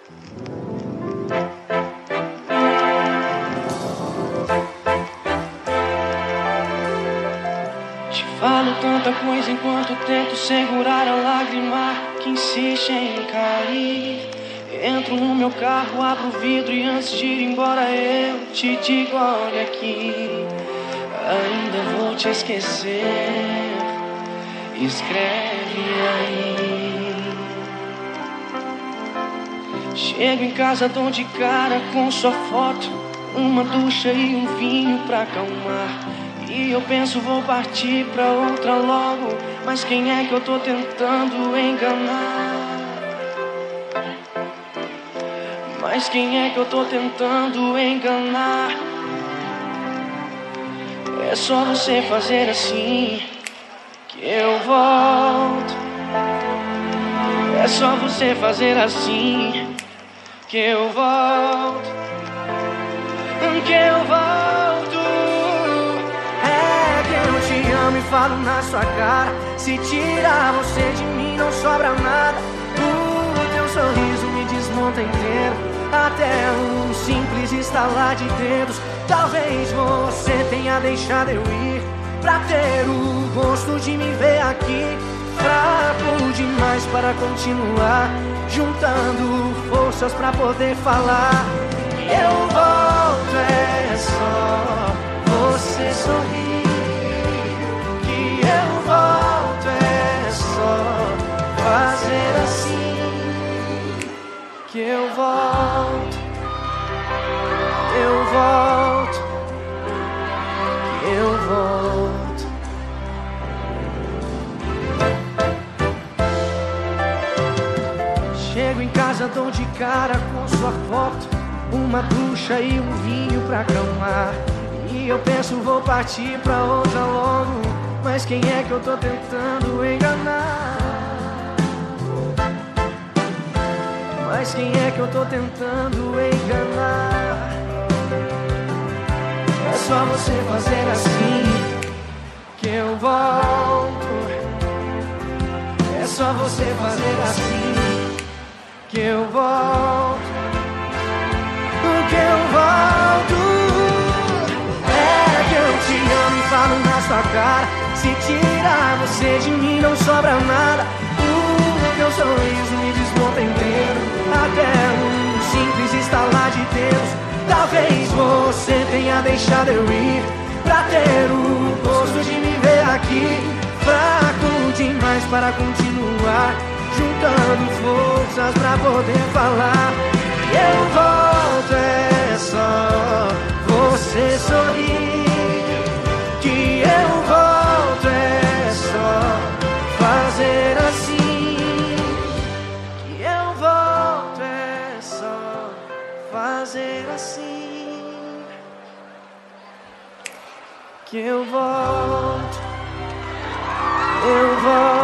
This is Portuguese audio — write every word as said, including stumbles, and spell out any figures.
Te falo tanta coisa enquanto tento segurar a lágrima que insiste em cair. Entro no meu carro, abro o vidro e antes de ir embora eu te digo: olha aqui, ainda vou te esquecer. Escreve aí. Chego em casa, dou de cara com sua foto, uma ducha e um vinho pra acalmar. E eu penso, vou partir pra outra logo, mas quem é que eu tô tentando enganar? Mas quem é que eu tô tentando enganar? É só você fazer assim que eu volto. É só você fazer assim que eu volto. Que eu volto. É que eu te amo e falo na sua cara. Se tirar você de mim não sobra nada. O teu sorriso me desmonta inteiro. Até um simples estalar de dedos. Talvez você tenha deixado eu ir pra ter o gosto de me ver aqui. Fraco demais para continuar, juntando forças pra poder falar. Eu volto, é só você sorrir. Que eu volto, é só fazer assim. Que eu volto, eu volto, que eu volto. Chego em casa, dou de cara com sua foto, uma ducha e um vinho pra acalmar. E eu penso, vou partir pra outra logo, mas quem é que eu tô tentando enganar? Mas quem é que eu tô tentando enganar? É só você fazer assim que eu volto. É só você fazer assim que eu volto. Que eu volto. É que eu te amo e falo na sua cara. Se tirar você de mim não sobra nada. O teu sorriso me desmonta inteiro. Até um simples estalar de dedos. Talvez você tenha deixado eu ir pra ter o gosto de me ver aqui. Fraco demais para continuar, juntando forças pra poder falar. Eu volto, é só você sorrir. Que eu volto, é só fazer assim. Que eu volto, é só fazer assim. Que eu volto, eu volto.